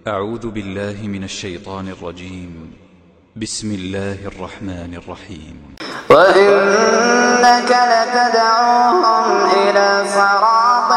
أعوذ بالله من الشيطان الرجيم. بسم الله الرحمن الرحيم. وإنك لتدعوهم إلى صراط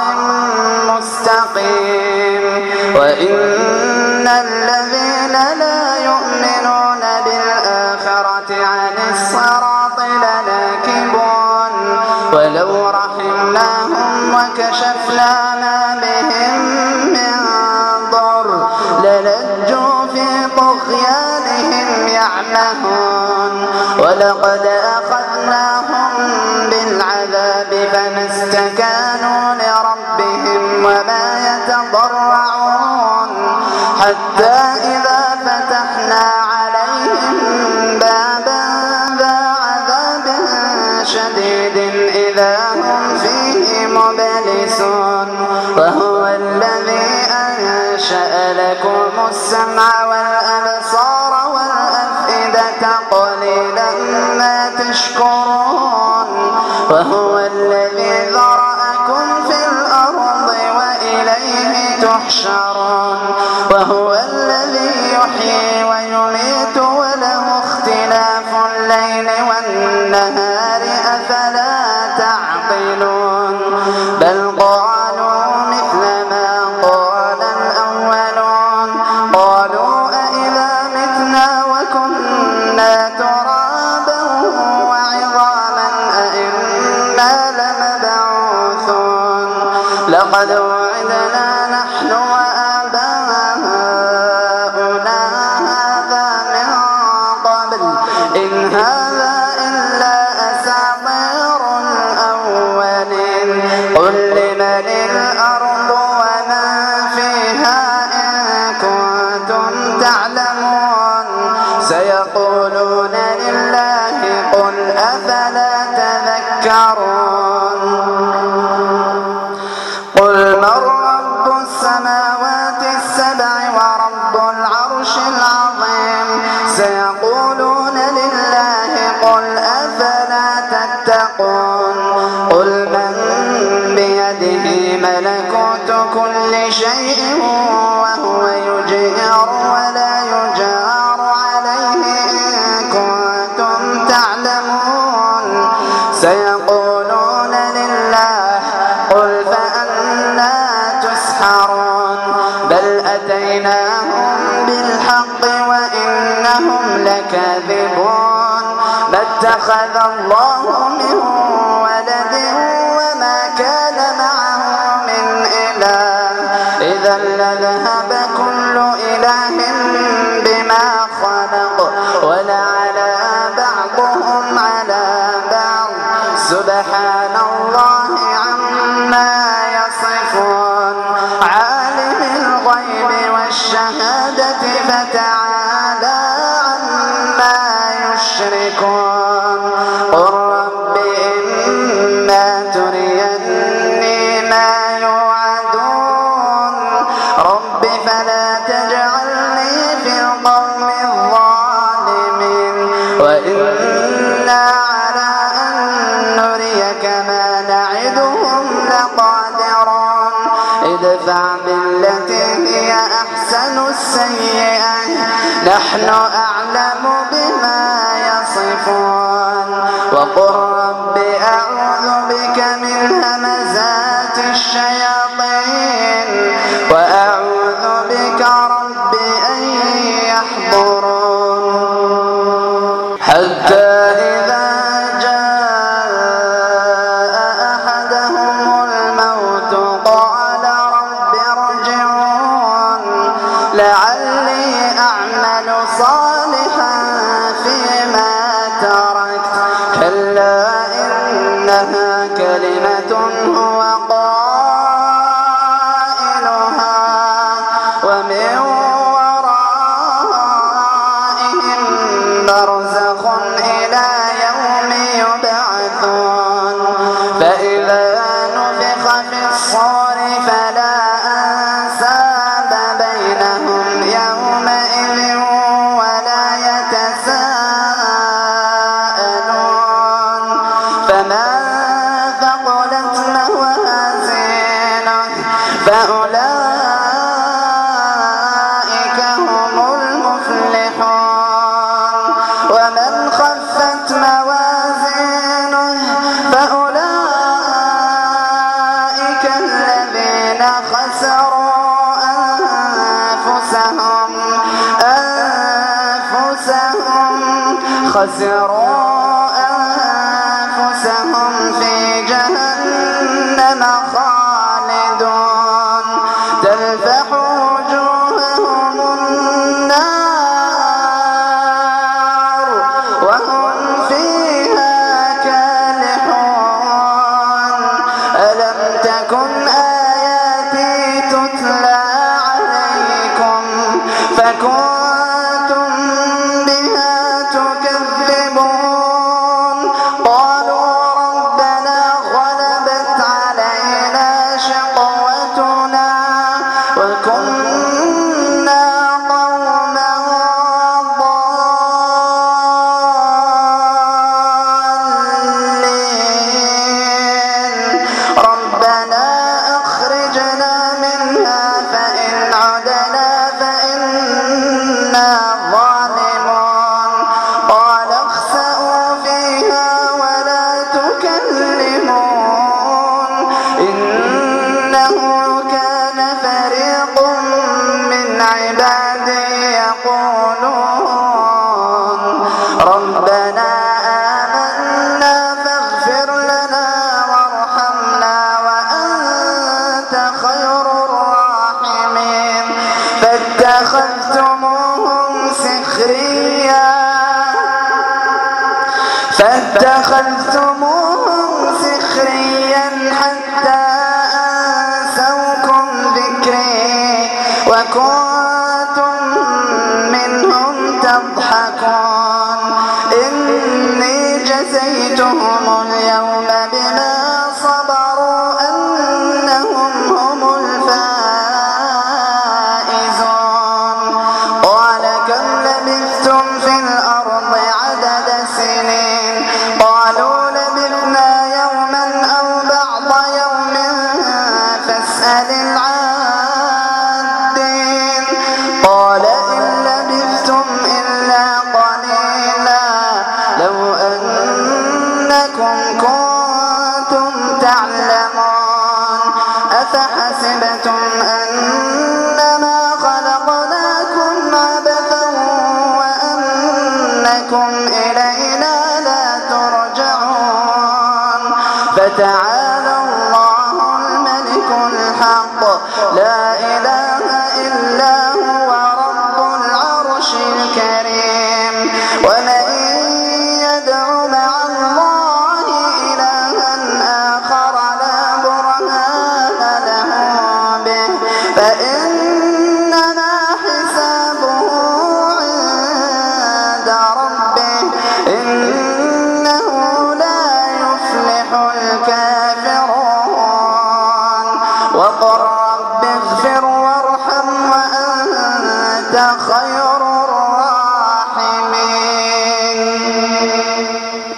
مستقيم وإن الذين لا يؤمنون بالآخرة عن الصراط لناكبون ولو رحمناهم وكشفنا ما بهم من ضر للجوا في طغيانهم يعمهون ولقد أخذناهم بالعذاب فما استكانوا لربهم وما يتضرعون حتى إذا فتحنا عليهم بابا ذا عذاب شديد إذا هم فيه مبلسون وهو الذي أنشأ لكم السمع والأبصار والأفئدة قليلا ما تشكرون وهو الذي ذرأكم في الأرض وإليه تحشرون وهو الذي يحيي ويميت وله اختلاف الليل والنهار أفلا تعقلون بل قالوا مثل ما قال الأولون قالوا أئذا متنا وكنا ترابا وعظاما أئنا لمبعوثون لقد وعدنا نحن وآباؤنا هذا من قبل إن هذا إلا أساطير الأولين قل لمن الأرض ومن فيها إن كنتم تعلمون سيقولون لله قل أفلا تذكرون قل من رب السماوات السبع ورب العرش العظيم سيقولون لله قل أفلا تتقون قل من بيده ملكوت كل شيء وهو يجير ولا يجار عليه إن كنتم تعلمون سيقولون لله قل فأنى تسحرون بل أتيناهم بالحق وإنهم لكاذبون ما اتخذ الله من ولد وما كان معه من إله إذا لذهب كل إله بما خلق ولعلى بعضهم على بعض سبحان الله عما يصفون عالم الغيب والشهادة فتعالى عما يشركون قل رب إما تريني ما يوعدون رب فلا تجعلني في القوم الظالمين وإنا على أن نريك ما نعدهم لقادرون ادفع بالتي هي أحسن السيئة نحن أعلم بما يصفون وقل رب أعوذ بك من همزات الشياطين وأعوذ بك رب أن يحضرون حتى إذا جاء أحدهم الموت قال رب ارجعون لعلي أعمل صالحا فيما تركت كلا إنها كلمة هو قائلها ومن ورائهم برزخ إلى يوم يبعثون فإذا نفخ في الصور فلا أنساب بينهم يومئذ ولا يتساءلون فمن ثقلت موازينه فأولئك خسروا أنفسهم في جهنم خالدون تلفح وجوههم النار وهم فيها كالحون ألم تكن آياتي تتلى عليكم فكنتم بها تكذبون قالوا ربنا غلبت علينا شقوتنا وكنا قوما ضالين ربنا أخرجنا منها فإن عدنا فإنا ظالمون قال اخسئوا فيها ولا تكلمون إنه كان فريق من عبادي يقولون ربنا آمنا فاغفر لنا وارحمنا وأنت خير الراحمين فاتخذتموهم سخريا حتى أنسوكم ذكري وكنتم منهم تضحكون إني جزيتهم اليوم بما صبروا أنهم هم الفائزون قال كم لبثتم في الأرض عدد سنين قالوا لبثنا يوما أو بعض يوم فاسأل العادين قال إن لبثتم إلا قليلا لو أنكم كنتم تعلمون أفحسبتم أنما خلقناكم عبثا وأنكم إلينا لا ترجعون فتعالى الله الملك الحق لا إله إلا هو رب العرش الكريم ومن يدع مع الله إلها آخر لا برهان له به فإنما حسابه عند ربه إنه لا يفلح الكافرون وقل رب اغفر